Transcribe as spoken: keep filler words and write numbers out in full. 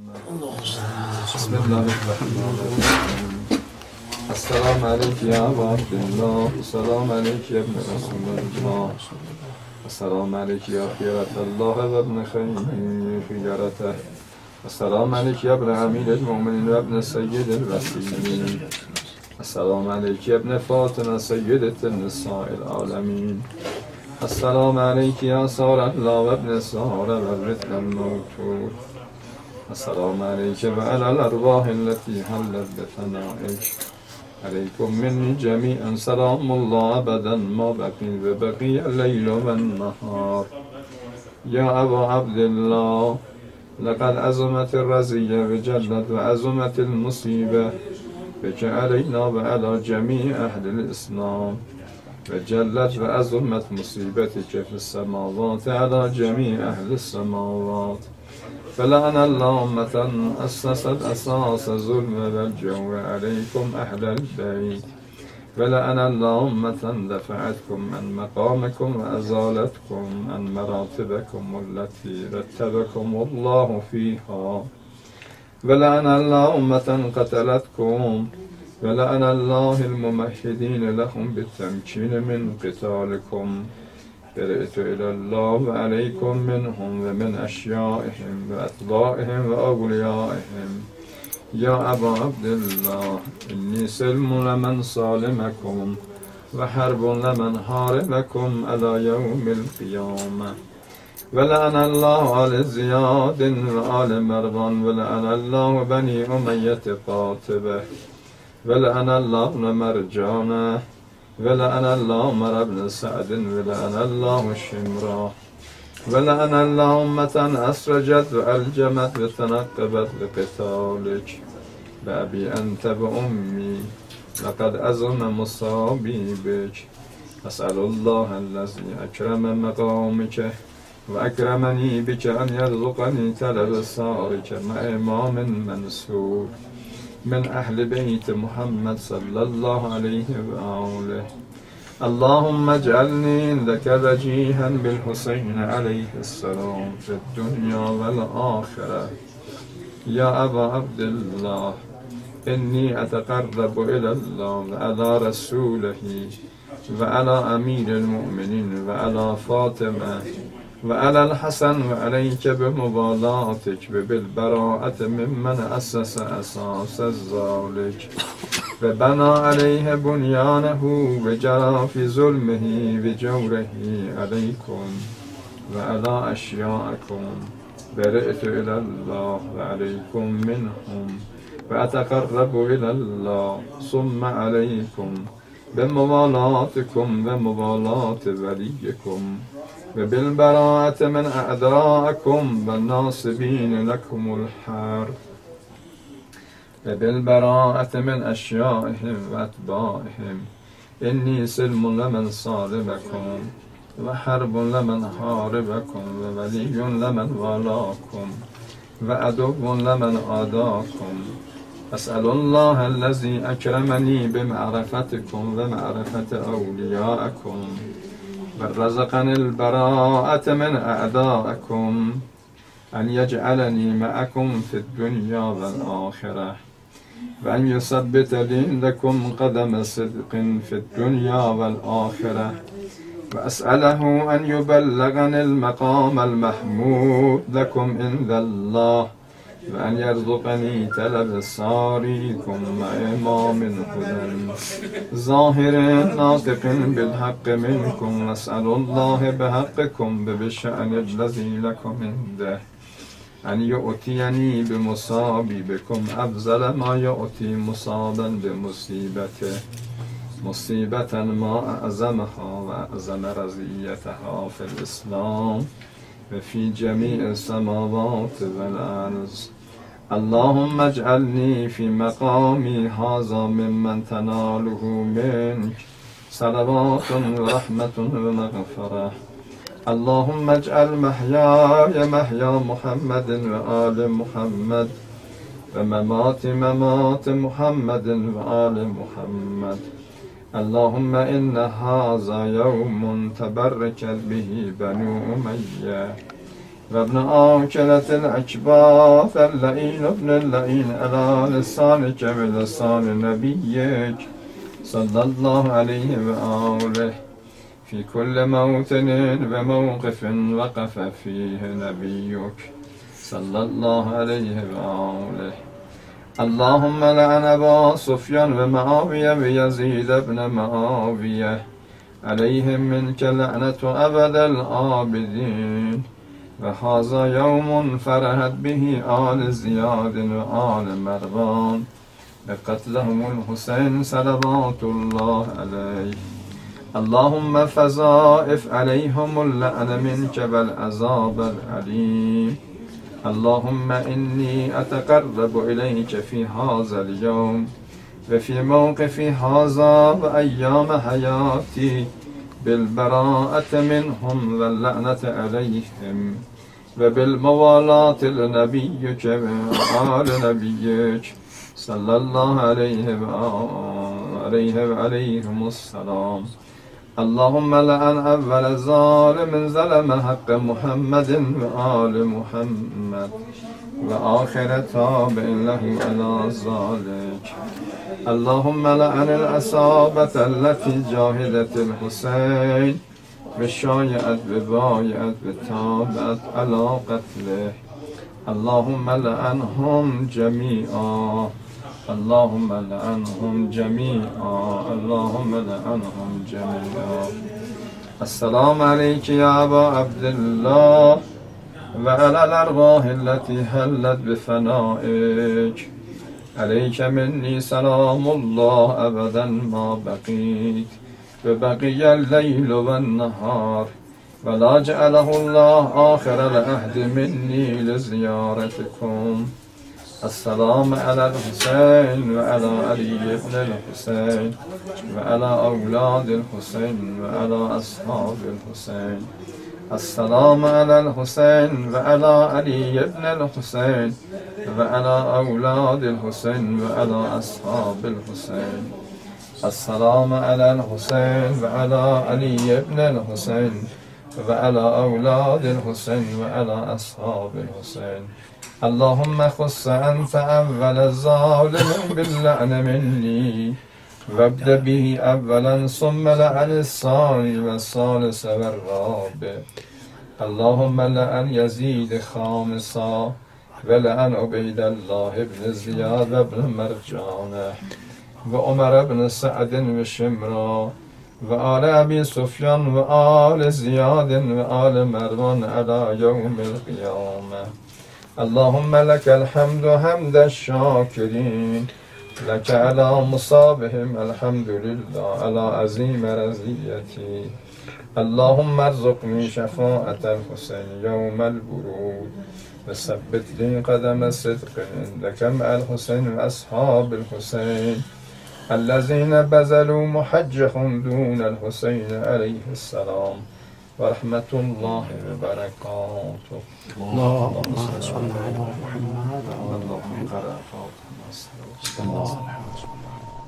بسم الله الرحمن الرحيم. السلام عليك يا أبا عبد الله، السلام عليك يا ابن رسول الله، السلام عليك يا خيرة الله وابن خيرته، السلام عليك يا ابن أمير المؤمنين وابن سيد الوسيلين، السلام عليك يا ابن فاطمة سيدة النساء العالمين، السلام عليك يا سارة الله وابن سارة والرث الموتور، السلام عليك وعلى الأرواح التي حلت بفنائك، عليكم مني جميعا سلام الله أبدا ما بقي وبقي الليل والنهار. يا أبا عبد الله، لقد عظمت الرزية وجلت وعظمت المصيبة بك علينا وعلى جميع أهل الإسلام، وجلت وعظمت مصيبتك في السماوات على جميع أهل السماوات. فلعن الله أمة أسست أساس الظلم والجور عليكم أهل البيت، ولعن الله أمة دفعتكم عن مقامكم وأزالتكم عن مراتبكم التي رتبكم الله فيها، ولعن الله أمة قتلتكم، ولعن الله الممهدين لهم بالتمكين من قتالكم. برئت إلى الله وعليكم منهم ومن أشيائهم وأتباعهم وأوليائهم. يا أبا عبد الله، إني سلم لمن صالمكم وحرب لمن حاربكم على يوم القيامة. ولعن الله آل زياد وآل مروان، ولعن الله بني أمية قاطبة، ولعن الله مرجانه، ولعن الله عمر بن سعد، ولعن الله شمرا، ولعن الله أمة أسرجت وألجمت وتنقبت لقتالك. بأبي أنت وأمي لقد أزم مصابي بك. أسأل الله الذي أكرم مقامك وأكرمني بك أن يرزقني تلب سارك مع إمام منصور من أهل بيت محمد صلى الله عليه وآله. اللهم اجعلني عندك وجيها بالحسين عليه السلام في الدنيا والآخرة. يا أبا عبد الله، إني أتقرب إلى الله وعلى رسوله وعلى أمير المؤمنين وعلى فاطمة وعلى الحسن وعليك بمبالاتك وبالبراءة ممن أسس أساس ذلك وبنى عليه بنيانه وجرى في ظلمه وجوره عليكم وعلى أشياءكم. برئت إلى الله وعليكم منهم وأتقرب إلى الله ثم عليكم بمبالاتكم ومبالاة وليكم وبالبراءة من أعدائكم والناصبين لكم الحرب وبالبراءة من أشيائهم وأتباعهم. إني سلم لمن صاربكم وحرب لمن حاربكم وولي لمن والاكم وعدو لمن عاداكم. أسأل الله الذي أكرمني بمعرفتكم ومعرفة أوليائكم ورزقني البراءة من أعدائكم أن يجعلني معكم في الدنيا والآخرة، وأن يثبت لي لكم قدم صدق في الدنيا والآخرة، وأسأله أن يبلغني المقام المحمود لكم عند الله، وأن يرزقني تلب ساريكم مع إمام هدى ظاهر ناطق بالحق منكم. نسأل الله بحقكم بشأن الذي لكم عنده أن يؤتيني بمصابي بكم أفضل ما يؤتي مصابا بمصيبته، مصيبة ما أعظمها وأعظم رزيتها في الإسلام وفي جميع السماوات والأرض. اللهم اجعلني في مقامي هذا ممن تناله منك صلوات ورحمة ومغفرة. اللهم اجعل محياي محيا محمد وآل محمد وممات ممات محمد وآل محمد. اللهم إن هذا يوم تبرك به بنو أمية وابن آكلة الأكباث اللئين ابن اللئين على لسانك ولسان نبيك صلى الله عليه وآله في كل موطن وموقف وقف فيه نبيك صلى الله عليه وآله. اللهم لعن أبا سفيان ومعاوية ويزيد بن معاوية عليهم منك لعنة أبد الآبدين. وهذا يوم فرحت به آل زياد وآل مروان بقتلهم الحسين صلوات الله عليه. اللهم فزائف عليهم اللعن منك والعذاب العليم. اللهم إني أتقرب إليك في هذا اليوم وفي موقف هذا وأيام حياتي بالبراءة منهم واللعنة عليهم وبالموالاة لنبيك وآل نبيك صلى الله عليه وآله وعليهم السلام. اللهم لعن أول ظالم ظلم حق محمد وآل محمد وآخر تابع له على ذلك. اللهم لعن العصابة التي جاهدت الحسين وشايعت وبايعت وتابعت على قتله. اللهم لعنهم جميعا. اللهم لعنهم جميعا. اللهم لعنهم جميعا. السلام عليك يا أبا عبد الله وعلى الأرواح التي حلت بفنائك. عليك مني سلام الله أبدا ما بقيت وبقي الليل والنهار ولا جعله الله آخر العهد مني لزيارتكم. السلام على الحسين وعلى علي بن الحسين وعلى أولاد الحسين وعلى أصحاب الحسين. السلام على الحسين وعلى علي بن الحسين وعلى أولاد الحسين وعلى أصحاب الحسين. السلام على الحسين وعلى علي بن الحسين وعلى أولاد الحسين وعلى أصحاب الحسين. اللهم خص أنت أول الظالم باللعن مني وابدأ به أولا ثم لعن الثاني والثالث والرابع. اللهم لعن يزيد خامسا ولعن عبيد الله بن زياد وابن مرجانه وعمر بن سعد وشمرا وآل أبي سفيان وآل زياد وآل مروان على يوم القيامة. اللهم لك الحمد حمد الشاكرين لك على مصابهم الحمد لله على عظيم رزيتي. اللهم ارزقني شفاعة الحسين يوم الورود وثبت لي قدم الصدق عندك مع الحسين وأصحاب الحسين الذين بذلوا محجهم دون الحسين عليه السلام ورحمة الله وبركاته. اللهم صل على محمد اللهم قرأ فاطمة